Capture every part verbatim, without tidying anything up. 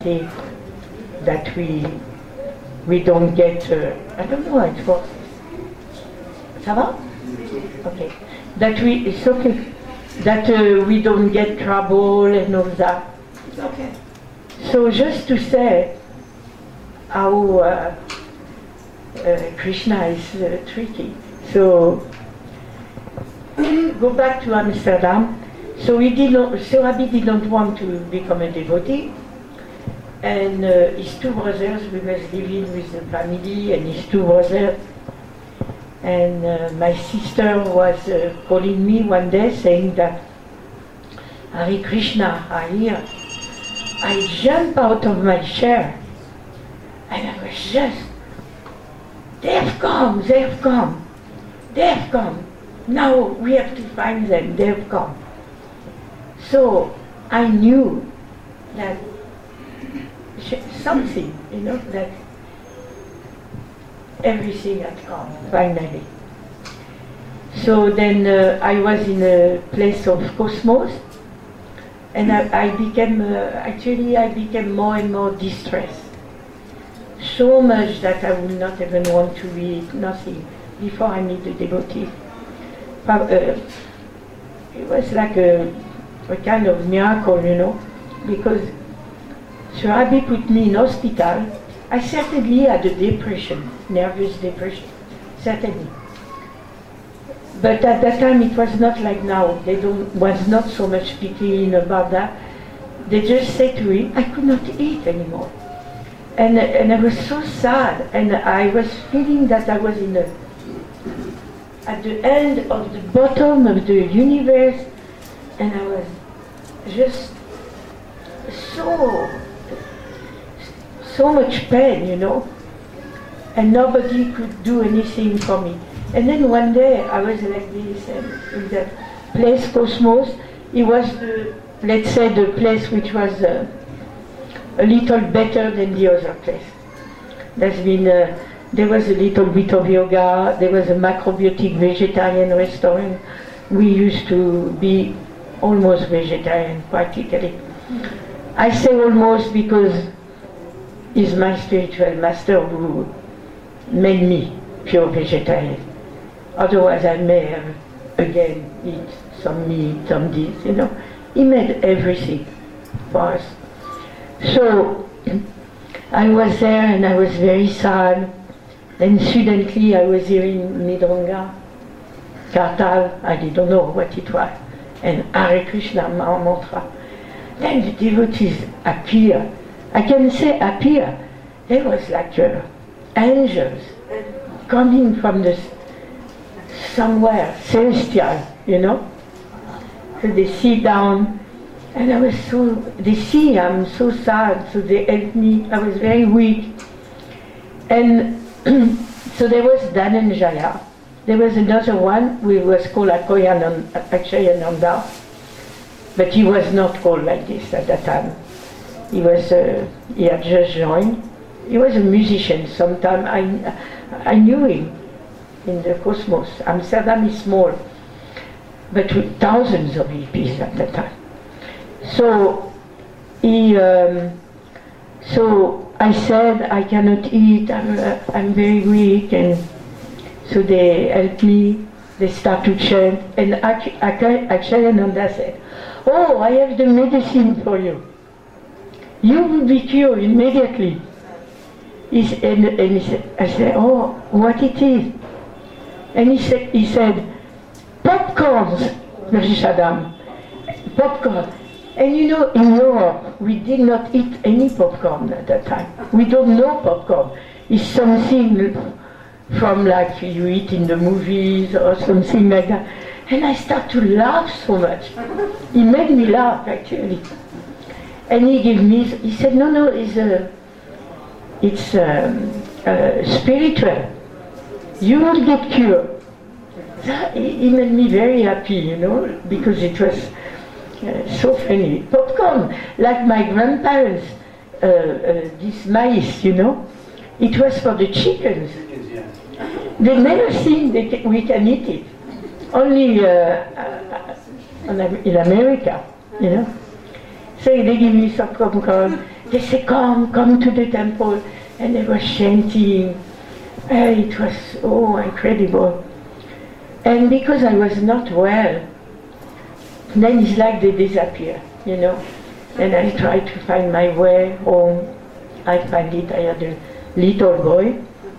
that we we don't get, uh, I don't know how it works. Ça va? Okay. That we, it's okay. That uh, we don't get trouble and all that. It's okay. So just to say how uh, uh, Krishna is uh, tricky. So go back to Amsterdam. So he did not, Surabhi did not want to become a devotee. And uh, his two brothers, we were living with the family, and his two brothers. And uh, my sister was uh, calling me one day saying that Hare Krishna are here. I jumped out of my chair, and I was just, they have come, they have come, they have come. Now we have to find them, they have come. So I knew that something, you know, that everything had come, finally. So then uh, I was in a place of cosmos, and I, I became, uh, actually I became more and more distressed. So much that I would not even want to eat, nothing, before I meet the devotee. Uh, it was like a, a kind of miracle, you know, because Surabhi put me in hospital. I certainly had a depression, nervous depression, certainly. But at that time it was not like now. They don't, was not so much speaking about that. They just said to him, I could not eat anymore. And, and I was so sad, and I was feeling that I was in a, at the end of the bottom of the universe, and I was just so so much pain, you know, and nobody could do anything for me. And then one day I was like this, and in that place, Cosmos, it was the, let's say, the place which was uh, a little better than the other place. There's been, uh, there was a little bit of yoga, there was a macrobiotic vegetarian restaurant. We used to be almost vegetarian, practically. I say almost because is my spiritual master who made me pure vegetarian. Otherwise I may have again eat some meat, some this, you know. He made everything for us. So I was there and I was very sad. Then suddenly I was hearing Mridanga, Kartal, I didn't know what it was, and Hare Krishna mantra. Then the devotees appear. I can say appear. There was like uh, angels coming from the somewhere celestial, you know. So they sit down, and I was so. They see I'm so sad, so they helped me. I was very weak, and so there was Dhananjaya. There was another one who was called Akshayananda, but he was not called like this at that time. He was, uh, he had just joined. He was a musician. Sometime I, I knew him in the cosmos. Amsterdam is small, but with thousands of hippies at that time. So he, um, so I said I cannot eat. I'm, uh, I'm very weak, and so they helped me. They start to chant, and Akshayananda said, "Oh, I have the medicine for you. You will be cured immediately." He said, and, and he said, I said, "Oh, what it is?" And he said, he said, "Popcorns, Rishadam, popcorn." And you know, in Europe, we did not eat any popcorn at that time. We don't know popcorn. It's something from like you eat in the movies or something like that. And I start to laugh so much. He made me laugh, actually. And he gave me, he said, no, no, it's, a, it's um, uh, spiritual. You will get cured. That, he made me very happy, you know, because it was uh, so funny. Popcorn, like my grandparents, uh, uh, this mice, you know, it was for the chickens. They never think they can, we can eat it. Only uh, uh, in America, you know. So they give me some popcorn. they say, come, come to the temple. And they were chanting. Uh, it was so incredible. And because I was not well, then it's like they disappear, you know. And I tried to find my way home. I find it, I had a little boy.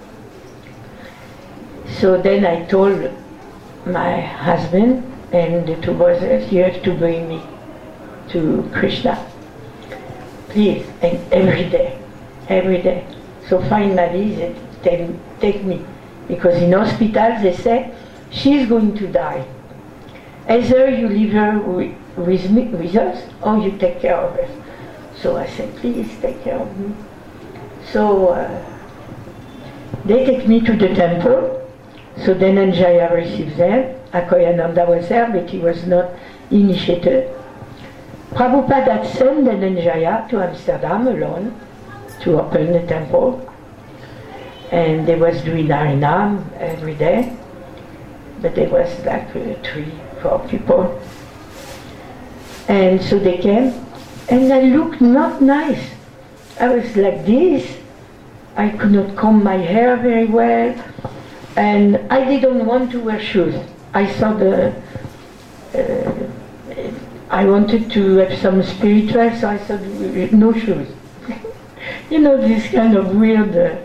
So then I told my husband and the two brothers, you have to bring me to Krishna. Please, and every day, every day. So finally they take, take me. Because in hospitals they say, she's going to die. Either you leave her with, with, me, with us, or you take care of her. So I said, please take care of me. So uh, they take me to the temple. So Dhananjaya received them. Akoyananda was there, but he was not initiated. Prabhupada had sent Dhananjaya to Amsterdam alone to open the temple. And they was doing Harinam every day. But there was like uh, three, four people. And so they came, and I looked not nice. I was like this. I could not comb my hair very well. And I didn't want to wear shoes. I saw the, uh, I wanted to have some spiritual, so I said, no shoes. You know, this kind of weird. Uh,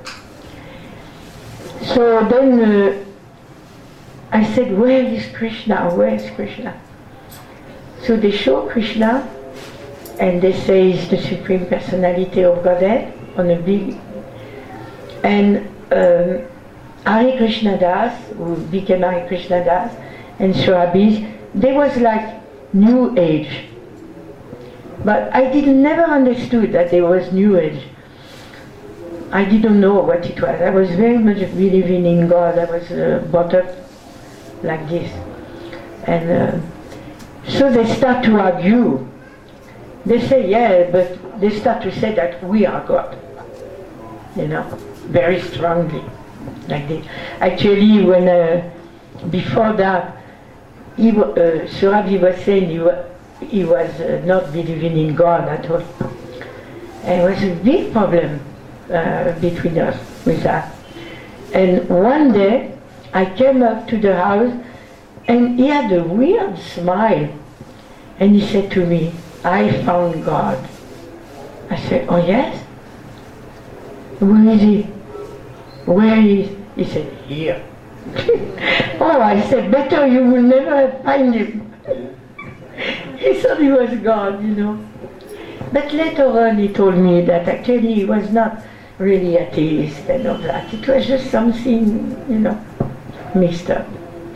so then uh, I said, where is Krishna? Where is Krishna? So they show Krishna, and they say he's the Supreme Personality of Godhead on a big. And um, Hare Krishna Das, who became Hare Krishna Das, and Surabis, they was like New Age. But I didn't never understood that there was New Age. I didn't know what it was. I was very much believing in God. I was uh, brought up like this. And uh, so they start to argue. They say, yeah, but they start to say that we are God. You know, very strongly. Like this. Actually, when uh, before that, he, uh, Surabhi was saying he, wa he was uh, not believing in God at all. And it was a big problem uh, between us with that. And one day, I came up to the house, and he had a weird smile. And he said to me, I found God. I said, oh yes? Where is he? Where is he? He said, here. Oh, I said, better you will never find him. He thought he was God, you know. But later on he told me that actually he was not really atheist and all that. It was just something, you know, mixed up.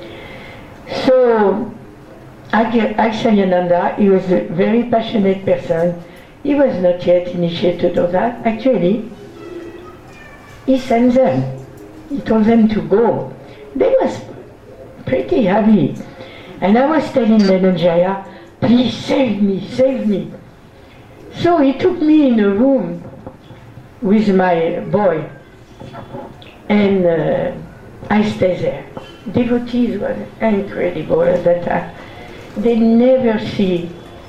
So, Aksayananda, he was a very passionate person. He was not yet initiated of that. Actually, he sent them. He told them to go. They was pretty happy. And I was telling Dhananjaya, please save me, save me. So he took me in a room with my boy. And uh, I stayed there. Devotees were incredible at that time. They never see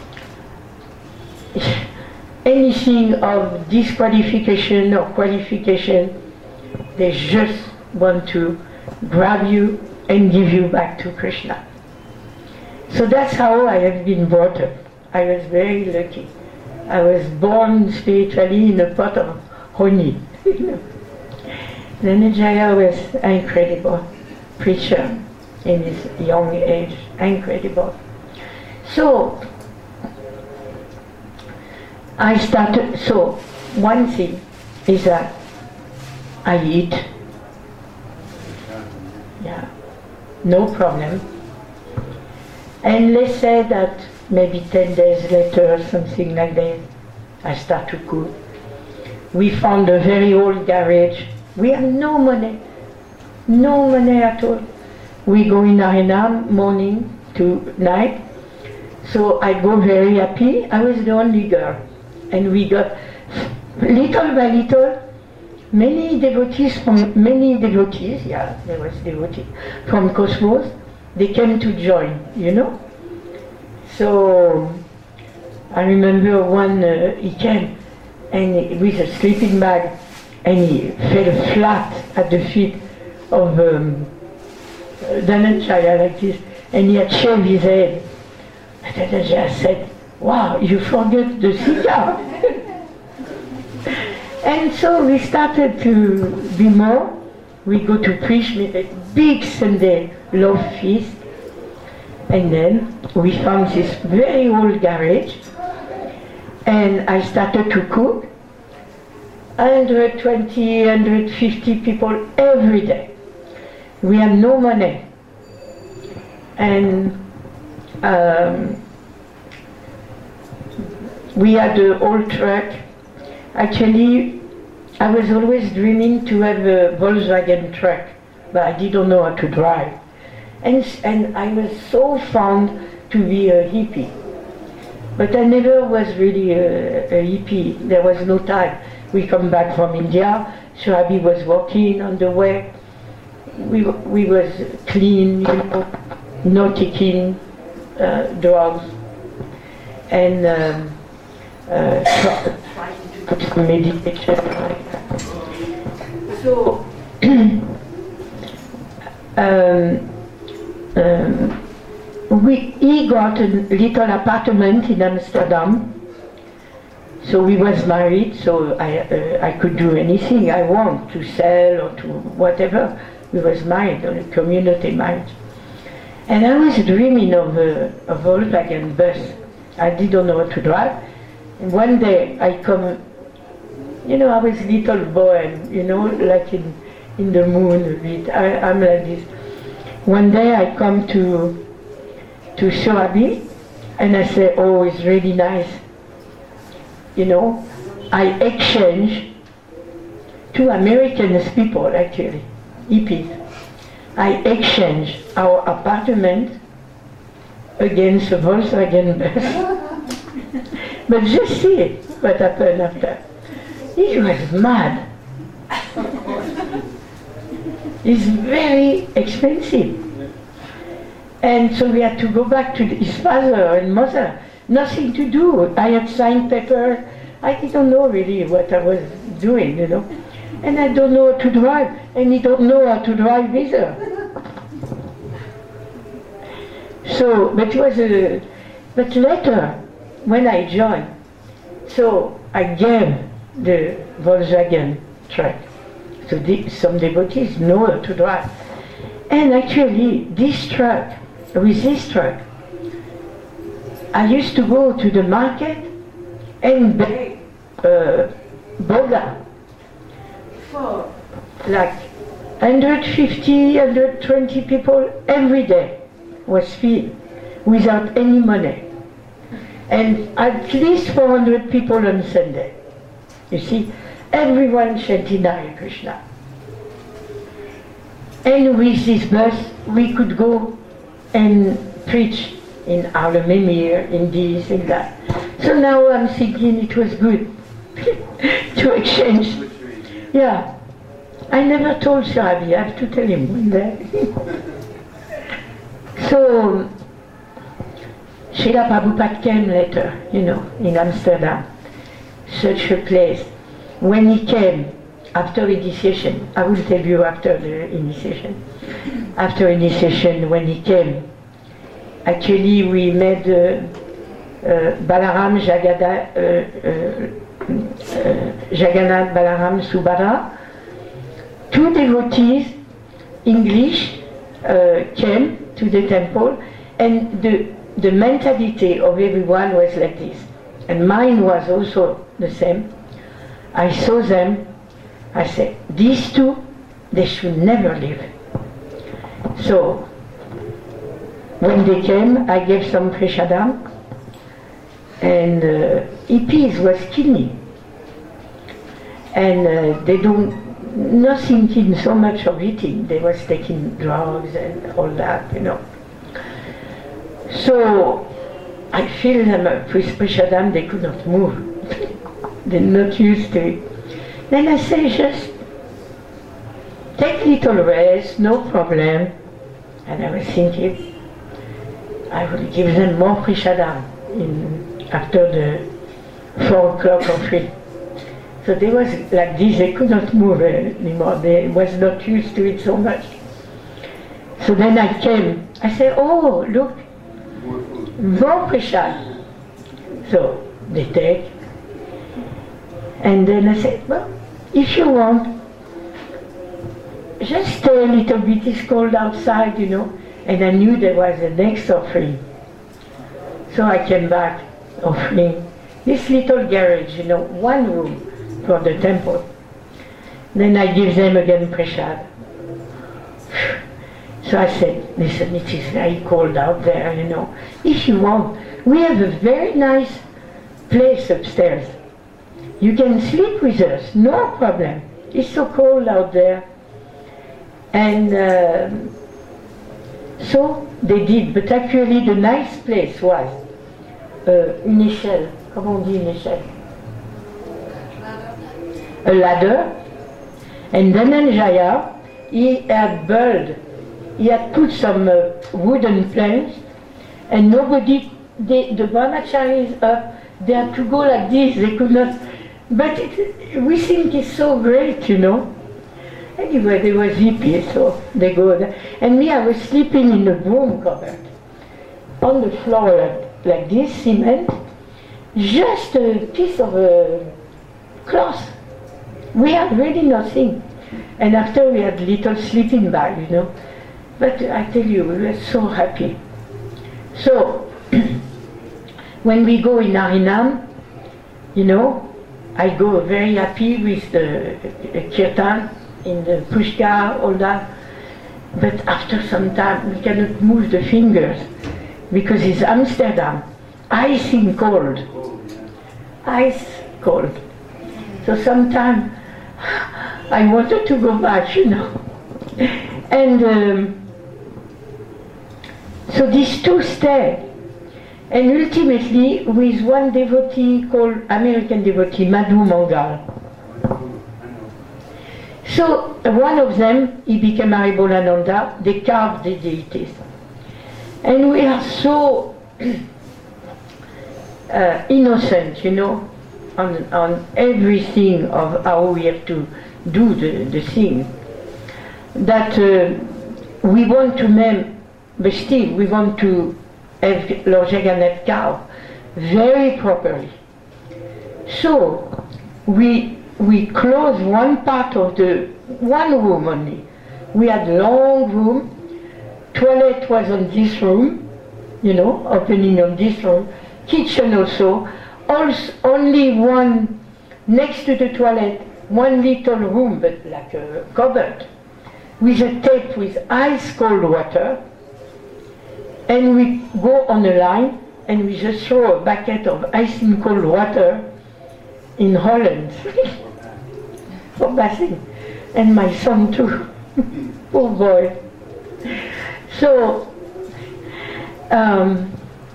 anything of disqualification or qualification. They just want to grab you and give you back to Krishna. So that's how I have been brought up. I was very lucky. I was born spiritually in a pot of honey. Dhananjaya was an incredible preacher in his young age, incredible. So, I started, so one thing is that I eat, yeah, no problem. And let's say that maybe ten days later, something like that, I start to cook. We found a very old garage. We have no money, no money at all. We go in Harinam morning to night. So I go very happy. I was the only girl. And we got, little by little, many devotees from, many devotees, yeah, there was devotees, from Cosmos, they came to join, you know. So I remember one, uh, he came, and he, with a sleeping bag, and he fell flat at the feet of um, Dhananjaya like this, and he had shaved his head. And Dhananjaya said, "Wow, you forget the Sita." And so we started to be more. We go to preach, make a big Sunday love feast. And then we found this very old garage. And I started to cook. one hundred twenty, one hundred fifty people every day. We had no money. And um, we had an old truck. Actually, I was always dreaming to have a Volkswagen truck, but I didn't know how to drive. And, and I was so fond to be a hippie. But I never was really a, a hippie. There was no time. We come back from India, so Abby was working on the way. We, we was clean, you know, no taking uh, drugs. And um, uh, trying to put some meditation. So, um, um, we, he got a little apartment in Amsterdam. So we was married, so I, uh, I could do anything I want, to sell or to whatever. We was married, on a community marriage. And I was dreaming of a, a Volkswagen bus. I didn't know how to drive. And one day I come, you know, I was a little boy, you know, like in, in the moon a bit. I, I'm like this. One day I come to, to Soabi, and I say, "Oh, it's really nice." You know, I exchange two American people, actually, hippies. I exchange our apartment against a Volkswagen bus. But just see what happened after. He was mad. It's very expensive. And so we had to go back to his father and mother. Nothing to do. I had signed paper. I didn't know really what I was doing, you know. And I don't know how to drive. And he don't know how to drive either. So, but it was a, but later, when I joined, so I gave the Volkswagen truck. So the, some devotees know how to drive. And actually, this truck, with this truck, I used to go to the market and buy uh, boga for like one hundred fifty, one hundred twenty people every day was filled without any money. And at least four hundred people on Sunday. You see, everyone chanting Hare Krishna. And with this bus, we could go and preach in Harlem Emir, in this, in that. So now I'm thinking it was good to exchange. Yeah. I never told Sharabi, I have to tell him one day. So, Srila Prabhupada came later, you know, in Amsterdam. Such a place. When he came, after initiation, I will tell you after the initiation. After initiation, when he came, actually we made uh, uh, Balaram Jagada, uh, uh, uh, Jagannath Balaram Subhadra. Two devotees, English, uh, came to the temple, and the, the mentality of everyone was like this. And mine was also the same. I saw them, I said, these two, they should never leave. So, when they came, I gave some prashadam, and uh, hippies was kidney. And uh, they don't, not thinking so much of eating, they was taking drugs and all that, you know. So, I filled them up with prashadam, they could not move. They're not used to it. Then I say, just take little rest, no problem. And I was thinking, I will give them more prashadam in after the four o'clock or three. So they was like this, they could not move anymore. They was not used to it so much. So then I came, I said, oh, look, more prashad. So they take. And then I said, well, if you want, just stay a little bit, it's cold outside, you know. And I knew there was the next offering. So I came back, offering this little garage, you know, one room for the temple. Then I give them again prashad. So I said, listen, it is very cold out there, you know. If you want, we have a very nice place upstairs. You can sleep with us, no problem. It's so cold out there. And um, so they did, but actually the nice place was uh, une échelle. Comment on dit une échelle? A ladder. And Dhananjaya, he had built, he had put some uh, wooden planks, and nobody, they, the brahmacharis up, they had to go like this, they could not, but it, we think it's so great, you know. Anyway, they were hippie, so they go there. And me, I was sleeping in a broom cupboard, on the floor like, like this, cement, just a piece of uh, cloth. We had really nothing. And after we had little sleeping bag, you know. But I tell you, we were so happy. So, when we go in Harinam, you know, I go very happy with the, the kirtan, in the pushkar, all that. But after some time, we cannot move the fingers, because it's Amsterdam. Icing cold. Ice cold. So sometimes I wanted to go back, you know. And um, so these two stayed. And ultimately, with one devotee called American devotee, Madhu Mangal. So uh, one of them, he became Haribolananda, they carved the deities. And we are so uh, innocent, you know, on, on everything of how we have to do the, the thing, that uh, we want to name, but still we want to have Lord Jagannath carved very properly. So we we closed one part of the, one room only. We had long room, toilet was on this room, you know, opening on this room, kitchen also, also only one, next to the toilet, one little room, but like a cupboard, with a tap with ice cold water, and we go on a line, and we just throw a bucket of ice and cold water in Holland for bathing, and my son too. Poor boy. So um,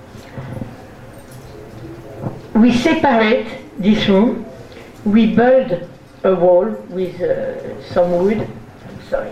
we separate this room. We build a wall with uh, some wood. I'm sorry.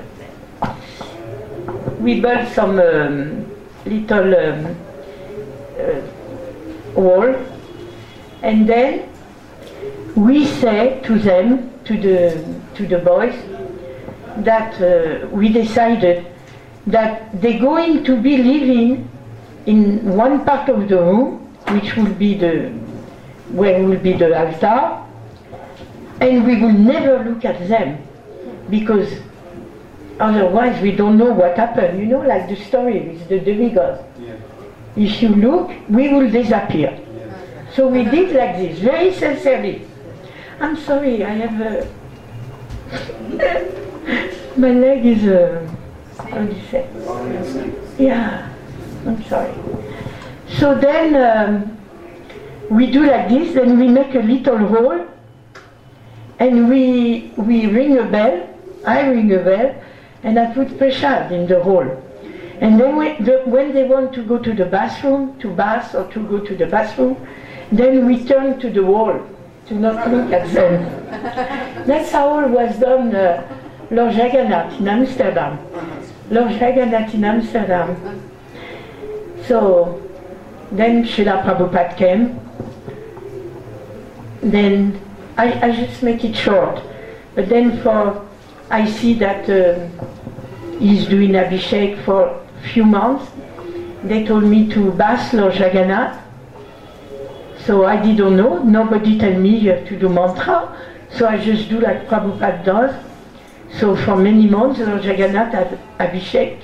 We build some um, little um, uh, wall, and then we say to them, to the to the boys, that uh, we decided that they're going to be living in one part of the room, which will be the where will be the altar, and we will never look at them, because otherwise we don't know what happened. You know, like the story with the demigods. Yeah. If you look, we will disappear. Yeah. So we did like this, very sincerely. I'm sorry, I have a... my leg is a... how do you say? Yeah, I'm sorry. So then um, we do like this, then we make a little hole, and we, we ring a bell, I ring a bell, and I put prashad in the hole. And then when, the, when they want to go to the bathroom, to bath or to go to the bathroom, then we turn to the wall to not look at them. That's how it was done, uh, Lord Jagannath in Amsterdam. Lord Jagannath in Amsterdam. So then Srila Prabhupada came. Then I, I just make it short. But then for, I see that uh, he's doing Abhishek for a few months. They told me to bath Lord Jagannath. So I didn't know, nobody tell me you have to do mantra. So I just do like Prabhupada does. So for many months Lord Jagannath had Abhishek.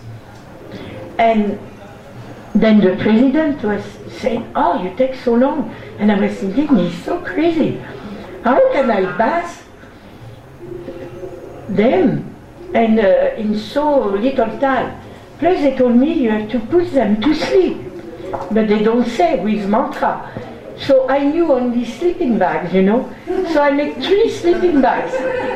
And then the president was saying, oh, you take so long. And I was thinking, he's so crazy. How can I bath them and uh, in so little time? Plus they told me you have to put them to sleep. But they don't say with mantra. So I knew only sleeping bags, you know. So I made three sleeping bags.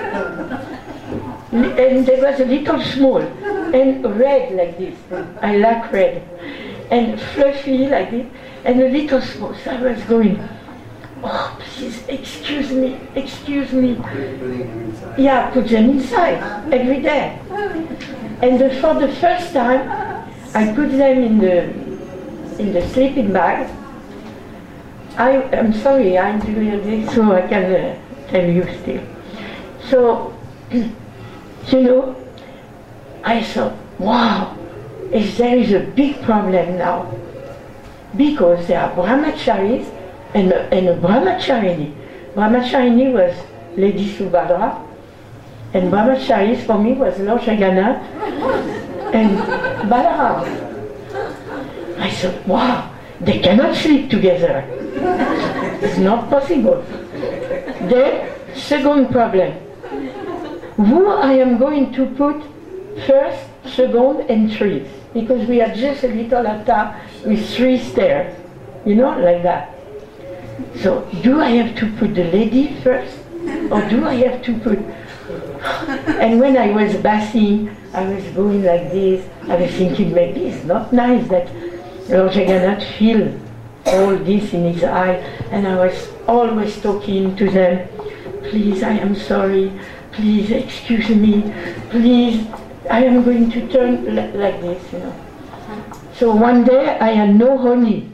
And they was a little small and red like this. I like red. And fluffy like this. And a little small. So I was going, oh, please, excuse me, excuse me. Yeah, put them inside every day. And the, for the first time, I put them in the in the sleeping bag. I am sorry, I'm doing this so I can uh, tell you still. So, you know, I thought, wow, if there is a big problem now, because there are brahmacharis and a, and a brahmacharini. Brahmacharini was Lady Subhadra, and brahmacharis for me was Lord Jagannath and Balaram. I thought, wow, they cannot sleep together. It's not possible. Then, second problem. Who I am going to put first, second, and third? Because we are just a little altar with three stairs. You know, like that. So, do I have to put the lady first? Or do I have to put... And when I was bathing, I was going like this. I was thinking, maybe it's not nice that Lord Jagannath feel all this in his eye, and I was always talking to them, please, I am sorry, please excuse me, please, I am going to turn like this, you know. So one day I had no honey,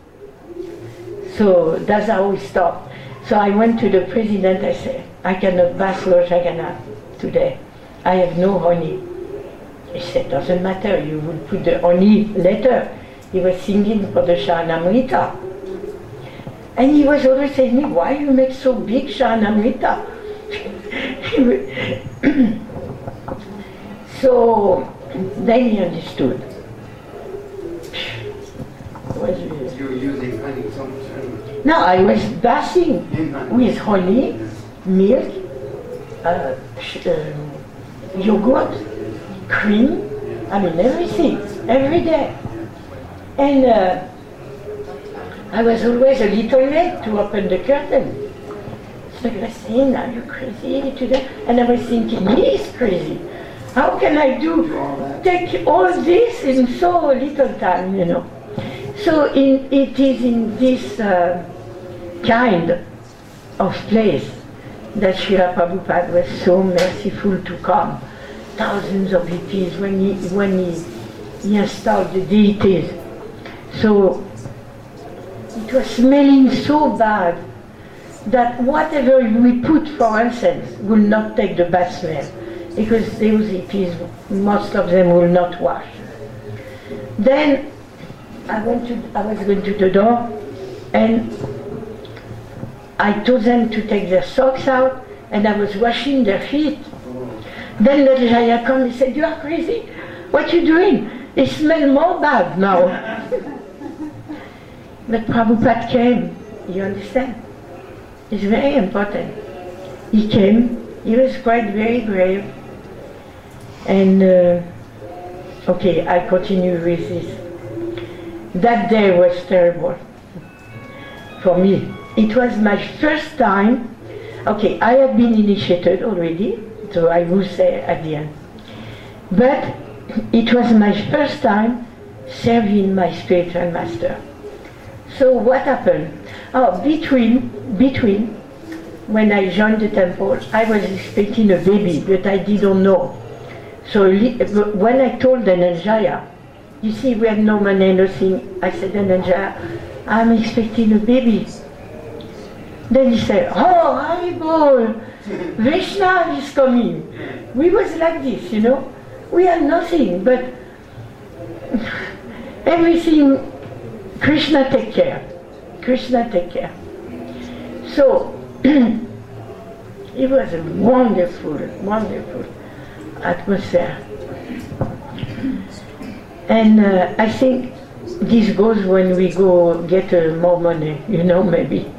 so that's how we stopped. So I went to the president, I said, I cannot bath Lord Jagannath today, I have no honey. He said, doesn't matter, you will put the honey later. He was singing for the Sharanamrita. And he was always saying me, why you make so big Sharanamrita? So then he understood. Was, you were using honey so much honey? No, I was bathing with honey, milk, uh, uh, yogurt, cream, I mean everything, every day. And uh, I was always a little late to open the curtain. So I was saying, are you crazy today? And I was thinking, he is crazy. How can I do, take all this in so little time, you know? So in, it is in this uh, kind of place that Srila Prabhupada was so merciful to come. Thousands of deities when he, when he, he installed the deities. So it was smelling so bad that whatever we put for incense will not take the bad smell, because those deities, most of them will not wash. Then I went to, I was going to the door, and I told them to take their socks out, and I was washing their feet. Then Lord Jaya came and said, you are crazy, what are you doing? It smells more bad now. But Prabhupada came, you understand? It's very important. He came, he was quite very brave. And, uh, okay, I continue with this. That day was terrible for me. It was my first time, okay, I had been initiated already, so I will say at the end. But it was my first time serving my spiritual master. So what happened? Oh, between, between, when I joined the temple, I was expecting a baby, but I didn't know. So when I told Dhananjaya, you see, we have no money, nothing, I said, Dhananjaya, I'm expecting a baby. Then he said, oh, Haribol, Vaishnav is coming. We was like this, you know. We had nothing, but everything, Krishna take care. Krishna take care. So, it was a wonderful, wonderful atmosphere. And uh, I think this goes when we go get uh, more money, you know, maybe.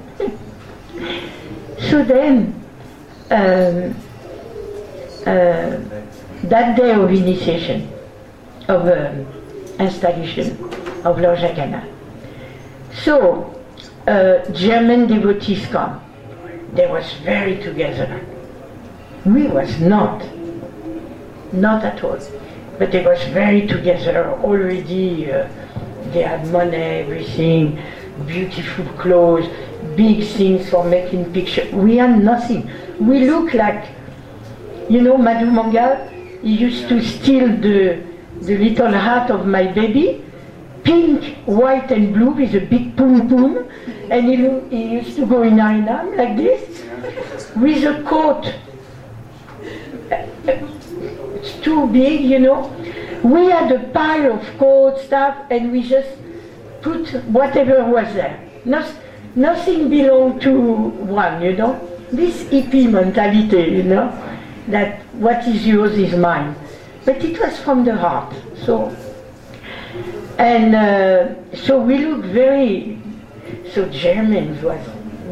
So then, um, uh, that day of initiation, of um, installation of Lord Jagannath. So, uh, German devotees come. They was very together. We was not, not at all. But they was very together already. Uh, they had money, everything, beautiful clothes, big things for making pictures. We had nothing. We look like, you know, Madhu Mangal, he used to steal the, the little hat of my baby, pink, white and blue with a big pum pum, and he, he used to go in Harinam like this, with a coat. It's too big, you know. We had a pile of coats, stuff, and we just put whatever was there. Not, nothing belonged to one, you know. This hippie mentality, you know, that what is yours is mine. But it was from the heart. So, and uh, so we looked very, so Germans was,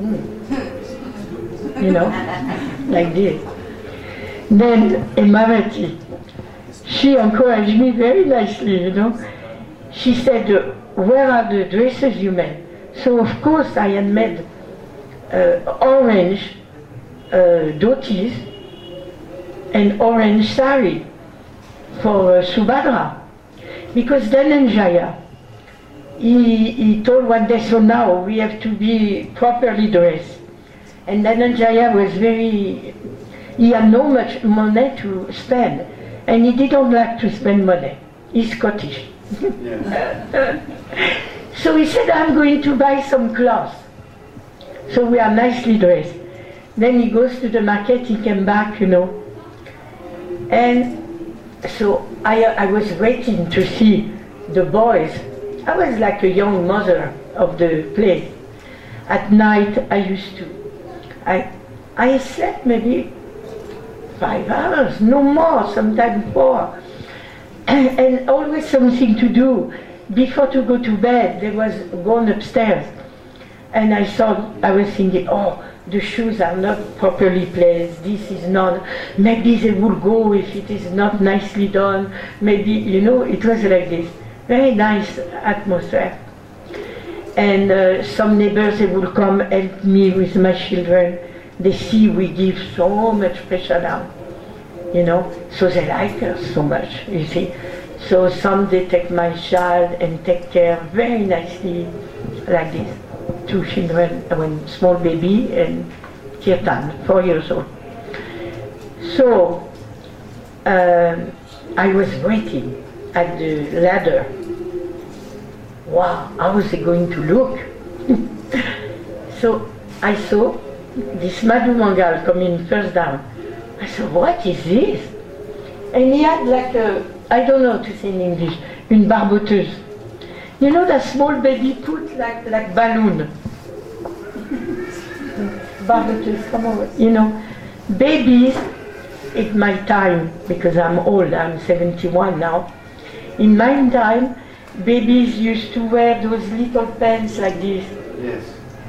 mm, you know, like this. Then Emavati, she encouraged me very nicely, you know. She said, uh, where are the dresses you made? So of course I had made uh, orange uh, dhotis and orange sari for uh, Subhadra. Because Dhananjaya, he, he told one day, so now we have to be properly dressed. And Dhananjaya was very, he had no much money to spend, and he didn't like to spend money. He's Scottish. Yeah. So he said, I'm going to buy some clothes. So we are nicely dressed. Then he goes to the market, he came back, you know. And so I, I was waiting to see the boys. I was like a young mother of the place. At night I used to, I, I slept maybe five hours, no more, sometimes four. And, and always something to do. Before to go to bed, they was going upstairs. And I thought, I was thinking, oh, the shoes are not properly placed, this is not, maybe they will go if it is not nicely done, maybe, you know, it was like this. Very nice atmosphere. And uh, some neighbors, they will come help me with my children. They see we give so much pressure down, you know, so they like us so much, you see. So some they take my child and take care very nicely, like this. Two children, one small baby and Kirtan, four years old. So um, I was waiting at the ladder. Wow, how was it going to look? So I saw this Madhu Mangal coming first down. I said, what is this? And he had like a, I don't know how to say in English, une barboteuse. You know that small baby put like, like balloon. Barboteuse, come on, you know. Babies, in my time, because I'm old, I'm seventy-one now. In my time, babies used to wear those little pants like this. Yes.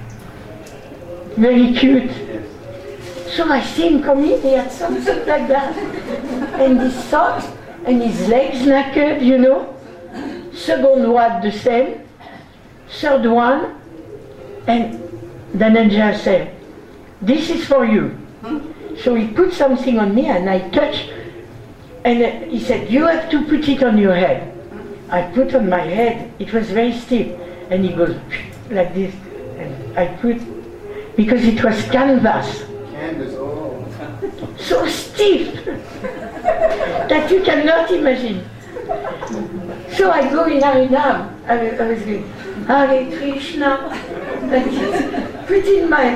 Very cute. Yes. So I see him come in, he had something like that. And his socks, and his legs naked, you know. Second one the same. Third one. And Dhananjaya said, this is for you. So he put something on me and I touched. And he said, you have to put it on your head. I put on my head, it was very stiff. And he goes like this. And I put, because it was canvas. Canvas, oh. So stiff that you cannot imagine. So I go in Harinam, I, I was going, Hare Krishna, put in my,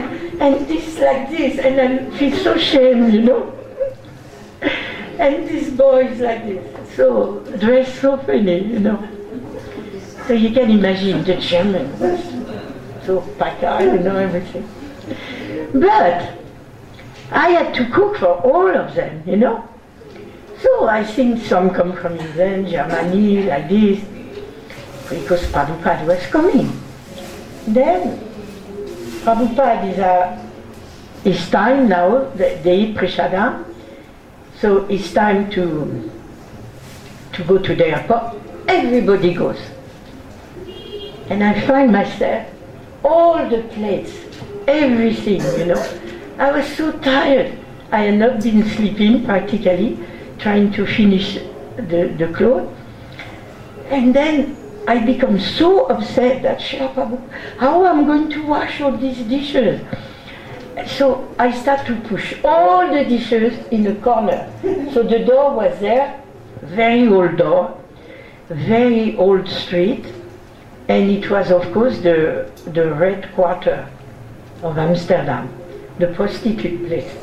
and this like this, and I feel so ashamed, you know. And this boy is like this, so dressed so funny, you know. So you can imagine the German was so paca, you know, everything. But I had to cook for all of them, you know. So I think some come from England, Germany, like this, because Prabhupada was coming. Then Prabhupada is a, it's time now, they, they eat prasadam, so it's time to, to go to the airport. Everybody goes. And I find myself, all the plates, everything, you know. I was so tired. I had not been sleeping practically, trying to finish the, the clothes. And then I become so upset that, Srila Prabhu, how am I going to wash all these dishes? So I start to push all the dishes in a corner. So the door was there, very old door, very old street, and it was of course the, the Red Quarter of Amsterdam, the prostitute place.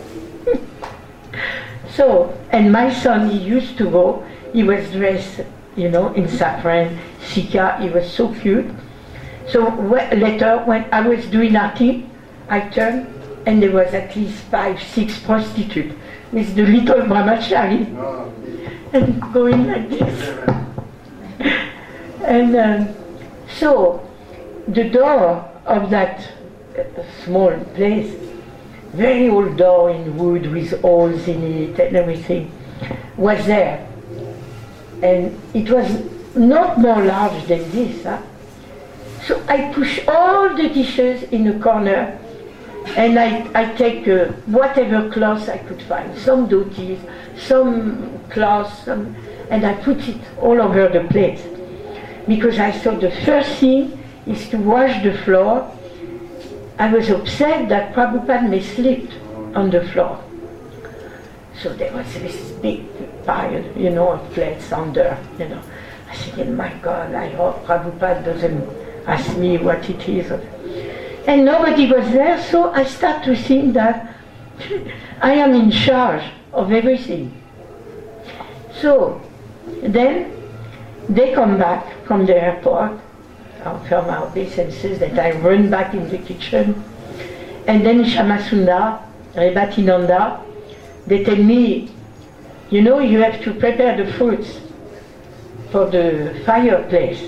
So, and my son, he used to go, he was dressed, you know, in saffron, Sika, he was so cute. So later, when I was doing arti, I turned, and there was at least five, six prostitutes with the little brahmachari, oh. And going like this. And um, so, the door of that uh, small place, very old door in wood with holes in it and everything, was there. And it was not more large than this. Huh? So I push all the dishes in a corner, and I, I take uh, whatever cloth I could find, some dhotis, some cloths, some, and I put it all over the plate. Because I thought the first thing is to wash the floor. I was upset that Prabhupada may slip on the floor. So there was this big pile, you know, of plates under, you know. I said, my God, I hope Prabhupada doesn't ask me what it is. And nobody was there, so I start to think that I am in charge of everything. So then they come back from the airport, from my obeisances, that I run back in the kitchen. And then Shamasunda, Rebatinanda, they tell me, you know, you have to prepare the fruits for the fireplace.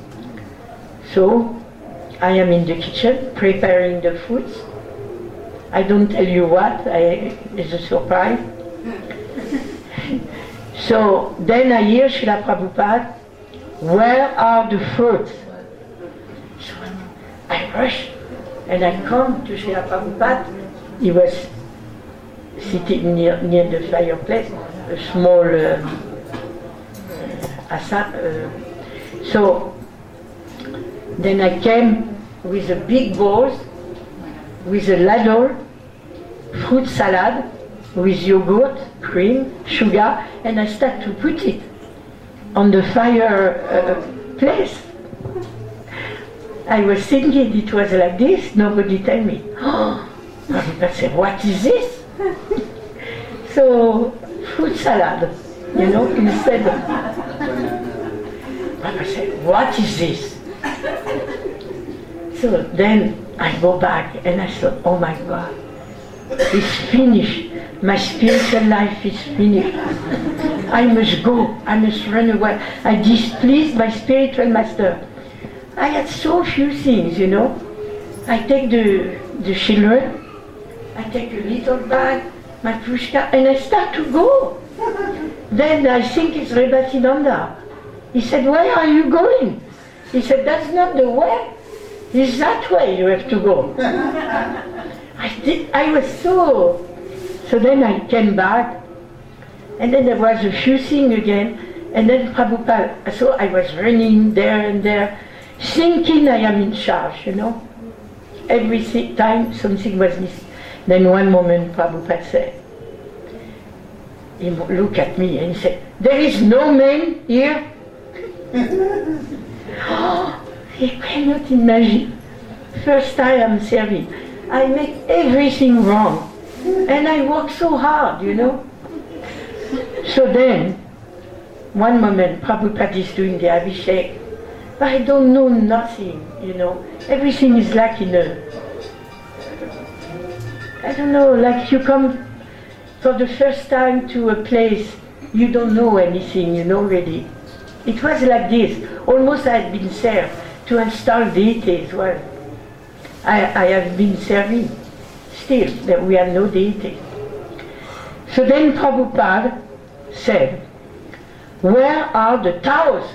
So I am in the kitchen preparing the fruits. I don't tell you what, I, it's a surprise. So then I hear Srila Prabhupada, where are the fruits? So I rush and I come to Srila Prabhupada. He was sitting near, near the fireplace, a small uh, asa, uh, so then I came with a big bowl, with a ladle, fruit salad, with yogurt, cream, sugar, and I start to put it on the fire uh, place. I was thinking it was like this, nobody tell me. Oh, I said, what is this? So, fruit salad, you know, instead of... I said, what is this? So then I go back and I thought, oh my God, it's finished. My spiritual life is finished. I must go, I must run away. I displeased my spiritual master. I had so few things, you know. I take the, the children, I take a little bag, my pushka, and I start to go. Then I think it's Rebatinanda. He said, where are you going? He said, that's not the way. It's that way you have to go. I did, I was so... So then I came back, and then there was a few things again, and then Prabhupada, so I was running there and there, thinking I am in charge, you know. Every time something was missing. Then one moment Prabhupada said, he looked at me and he said, there is no man here? Oh, he cannot imagine. First time I'm serving. I make everything wrong. And I work so hard, you know. So then, one moment, Prabhupada is doing the Abhishek, but I don't know nothing, you know. Everything is like in a, I don't know, like you come for the first time to a place, you don't know anything, you know, really. It was like this. Almost I had been served to install deities. Well, I, I have been serving. Still, that we have no deity. So then Prabhupada said, where are the Taos?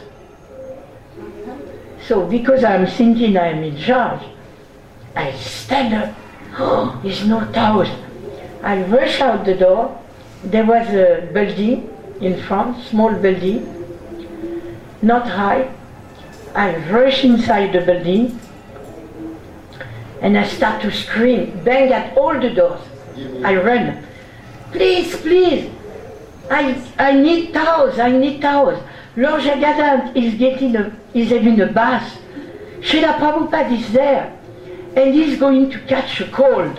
So because I'm thinking I'm in charge, I stand up. Oh, there's no Taos. I rush out the door. There was a building in front, small building, not high. I rush inside the building and I start to scream, bang at all the doors. I run. Please, please, I, I need towels, I need towels. Lord Jagannatha is getting a, is having a bath. Srila Prabhupada is there, and he's going to catch a cold.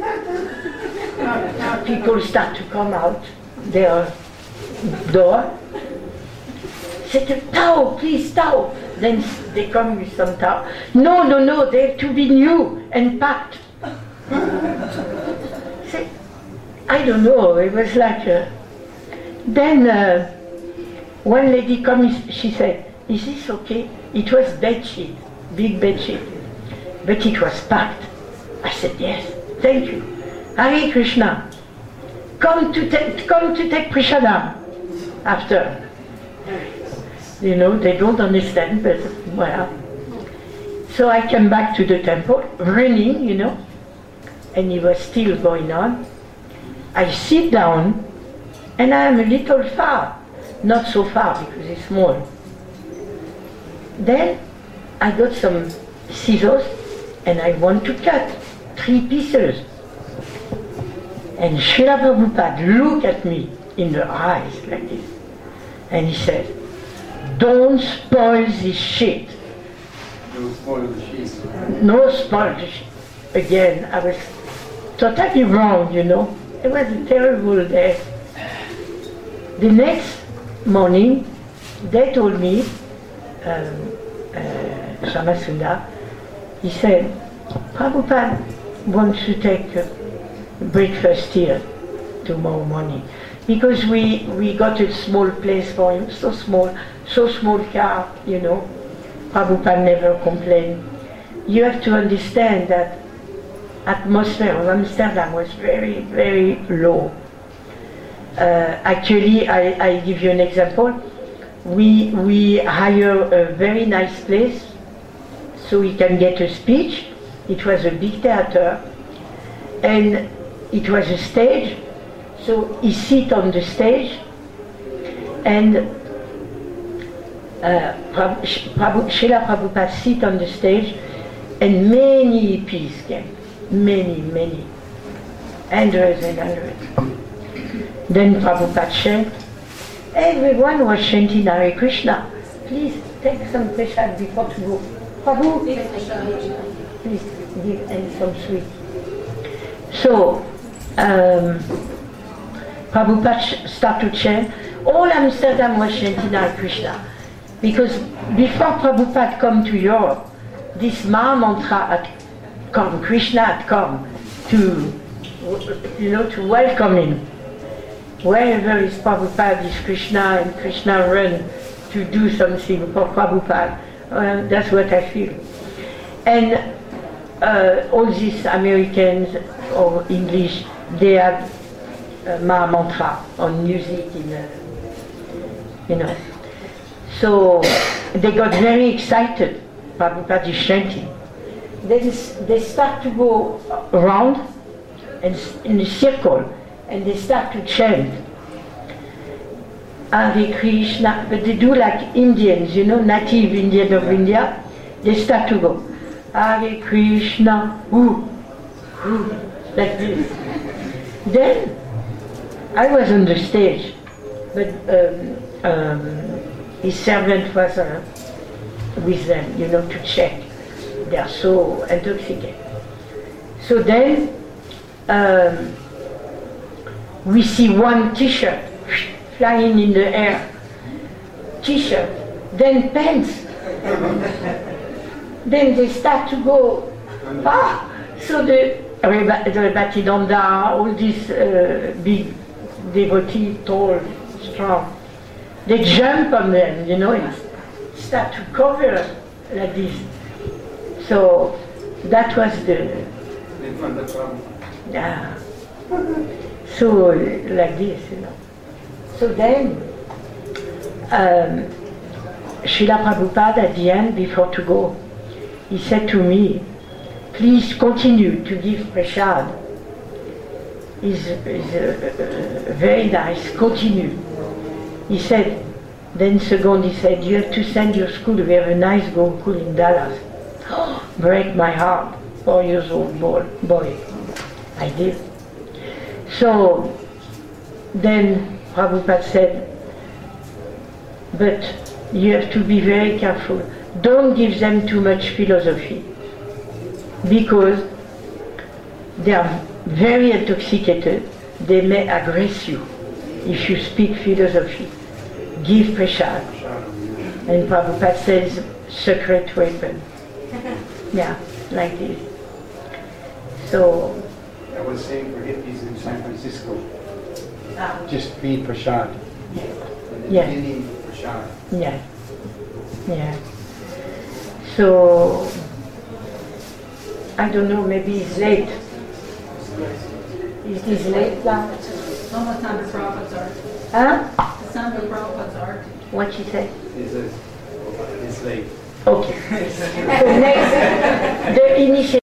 People start to come out their door. Say, towel, please, towel. Then they come with some towel. No, no, no, they have to be new and packed. Say, I don't know, it was like, uh, then uh, one lady comes, she said, is this okay? It was bed sheet, big bed sheet, but it was packed. I said, yes, thank you. Hare Krishna, come to, come to take prasadam after. You know, they don't understand, but well. So I came back to the temple, running, you know, and it was still going on. I sit down, and I am a little far, not so far because it's small. Then I got some scissors, and I want to cut three pieces. And Srila Prabhupada looked at me in the eyes like this, and he said, don't spoil this shit. Don't spoil the shit. No spoil the shit. Again, I was totally wrong, you know. It was a terrible day. The next morning, they told me, um, uh, Shamasunda, he said, Prabhupada wants to take uh, breakfast here tomorrow morning. Because we, we got a small place for him, so small, so small car, you know. Prabhupada never complained. You have to understand that atmosphere of Amsterdam was very, very low. Uh, actually, I, I give you an example. We, we hire a very nice place so we can get a speech. It was a big theater, and it was a stage. So he sit on the stage, and uh, Prabhu, Prabhu, Srila Prabhupada sit on the stage, and many hippies came, many, many, hundreds and hundreds. Then Prabhupada chanted. Everyone was chanting Hare Krishna. Please take some prasad before to go. Prabhu, please give and some sweet. So. Um, Prabhupada started to chant. All Amsterdam was chanting Hare Krishna. Because before Prabhupada come to Europe, this Mahamantra had come, Krishna had come to, you know, to welcome him. Wherever is Prabhupada is Krishna, and Krishna run to do something for Prabhupada. Well, that's what I feel. And uh, all these Americans or English, they have Uh, Mahamantra on music in, uh, you know. So they got very excited. Prabhupada is chanting. Then they start to go around and in a circle, and they start to chant Hare Krishna, but they do like Indians, you know, native Indian of India. They start to go Hare Krishna, ooh, ooh, like this. Then I was on the stage, but um, um, his servant was uh, with them, you know, to check. They are so intoxicated. So then um, we see one T-shirt flying in the air. T-shirt, then pants. Then they start to go, ah! So the, the Batidanda, all these uh, big devotees, tall, strong, they jump on them, you know, and start to cover like this. So that was the, yeah. So like this, you know. So then, um, Srila Prabhupada at the end, before to go, he said to me, please continue to give prasad. It's, it's uh, uh, very nice, continue. He said, then second he said, you have to send your school, we have a nice Gokul in Dallas. Oh, break my heart, four years old boy. boy. I did. So then Prabhupada said, but you have to be very careful. Don't give them too much philosophy, because they are very intoxicated. They may aggress you if you speak philosophy. Give prasad. And Prabhupada says, secret weapon. Yeah, like this. So. I was saying for hippies in San Francisco, Ah. just feed prasad. Yeah. Eating prasad. Yeah. Yeah. So, I don't know, maybe it's late. It is late now? It's almost time to Prabhupada's art. Huh? It's time to Prabhupada's art. What she said? He says, it's late. Okay. So next, the initiative.